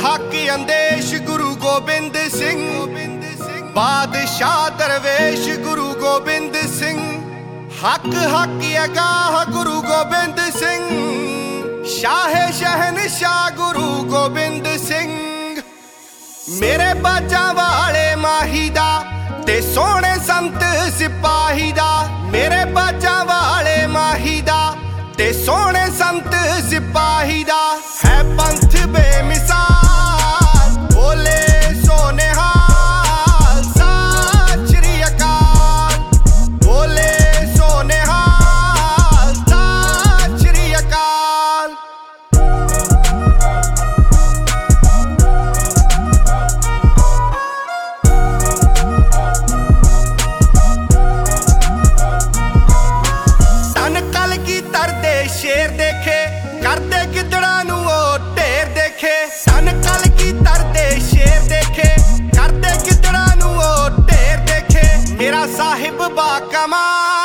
हक अंदेश गुरु गोबिंद सिंह, बादशाह दरवेश गुरु गोबिंद सिंह। हक हक अगाह गुरु गोबिंद सिंह, शाह शहनशाह गुरु गोबिंद सिंह। मेरे बाजा वाले माही दा ते सोहणे संत सिपाही दा, मेरे बाजा वाले माही दा ते सोहणे संत सिपाही दा। है पंथ बेमिसाल बोले सोनेहाल, सत श्री अकाल बोले सोनेहाल, सत श्री अकाल। शेर देखे करते गिदड़ा नू ओ ढेर देखे, सन कल की तरदे शेर देखे करते गिदड़ा नू ओ ढेर देखे। मेरा साहिब बाकमाल